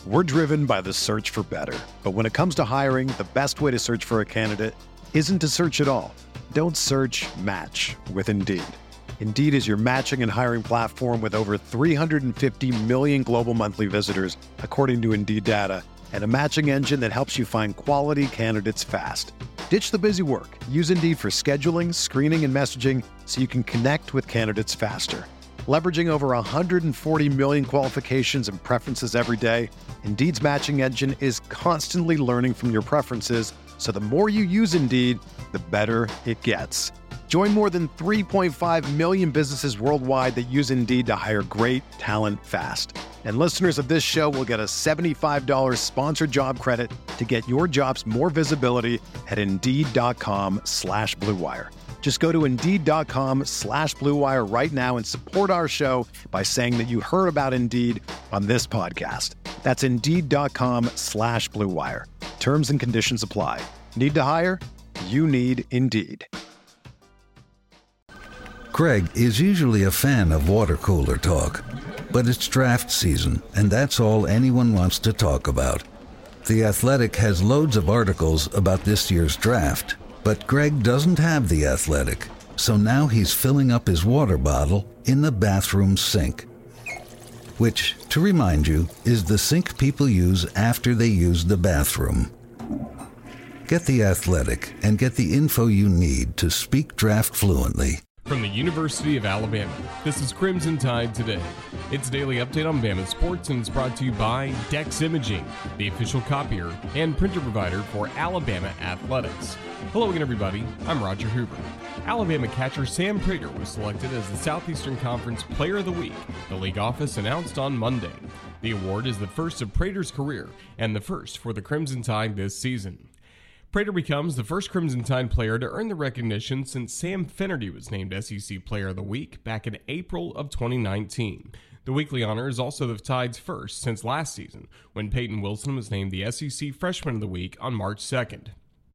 We're driven by the search for better. But when it comes to hiring, the best way to search for a candidate isn't to search at all. Don't search, match with Indeed. Indeed is your matching and hiring platform with over 350 million global monthly visitors, according to Indeed data, and a matching engine that helps you find quality candidates fast. Ditch the busy work. Use Indeed for scheduling, screening, and messaging so you can connect with candidates faster. Leveraging over 140 million qualifications and preferences every day, Indeed's matching engine is constantly learning from your preferences, so the more you use Indeed, the better it gets. Join more than 3.5 million businesses worldwide that use Indeed to hire great talent fast. And listeners of this show will get a $75 sponsored job credit to get your jobs more visibility at Indeed.com/Blue Wire. Just go to Indeed.com/Blue Wire right now and support our show by saying that you heard about Indeed on this podcast. That's Indeed.com/Blue Wire. Terms and conditions apply. Need to hire? You need Indeed. Greg is usually a fan of water cooler talk, but it's draft season, and that's all anyone wants to talk about. The Athletic has loads of articles about this year's draft, but Greg doesn't have The Athletic, so now he's filling up his water bottle in the bathroom sink, which, to remind you, is the sink people use after they use the bathroom. Get The Athletic and get the info you need to speak draft fluently. From the University of Alabama, this is Crimson Tide Today. It's a daily update on Bama sports, and it's brought to you by Dex Imaging, the official copier and printer provider for Alabama Athletics. Hello again, everybody. I'm Roger Hoover. Alabama catcher Sam Prater was selected as the Southeastern Conference Player of the Week, the league office announced on Monday. The award is the first of Prater's career and the first for the Crimson Tide this season. Prater becomes the first Crimson Tide player to earn the recognition since Sam Finnerty was named SEC Player of the Week back in April of 2019. The weekly honor is also the Tide's first since last season, when Peyton Wilson was named the SEC Freshman of the Week on March 2nd.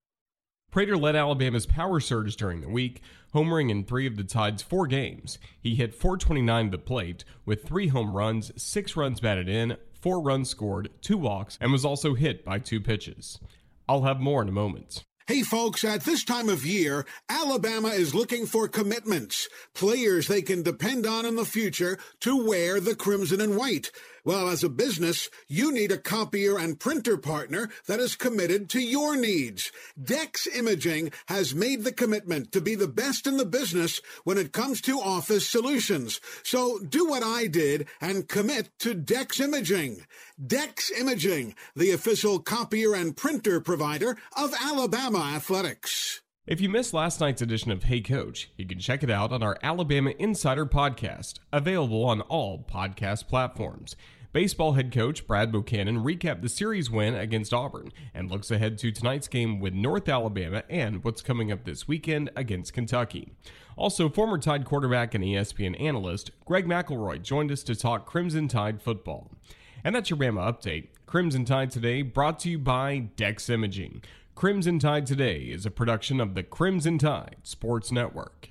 Prater led Alabama's power surge during the week, homering in 3 of the Tide's 4 games. He hit .429 at the plate with 3 home runs, 6 runs batted in, 4 runs scored, 2 walks, and was also hit by 2 pitches. I'll have more in a moment. Hey folks, at this time of year, Alabama is looking for commitments, players they can depend on in the future to wear the crimson and white. Well, as a business, you need a copier and printer partner that is committed to your needs. Dex Imaging has made the commitment to be the best in the business when it comes to office solutions. So do what I did and commit to Dex Imaging. Dex Imaging, the official copier and printer provider of Alabama Athletics. If you missed last night's edition of Hey Coach, you can check it out on our Alabama Insider podcast, available on all podcast platforms. Baseball head coach Brad Buchanan recapped the series win against Auburn and looks ahead to tonight's game with North Alabama and what's coming up this weekend against Kentucky. Also, former Tide quarterback and ESPN analyst Greg McElroy joined us to talk Crimson Tide football. And that's your Bama update. Crimson Tide Today brought to you by Dex Imaging. Crimson Tide Today is a production of the Crimson Tide Sports Network.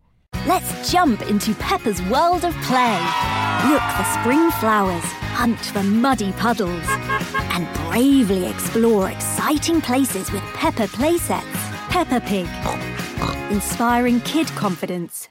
Let's jump into Peppa's world of play. Look for spring flowers, hunt for muddy puddles, and bravely explore exciting places with Peppa playsets. Peppa Pig, inspiring kid confidence.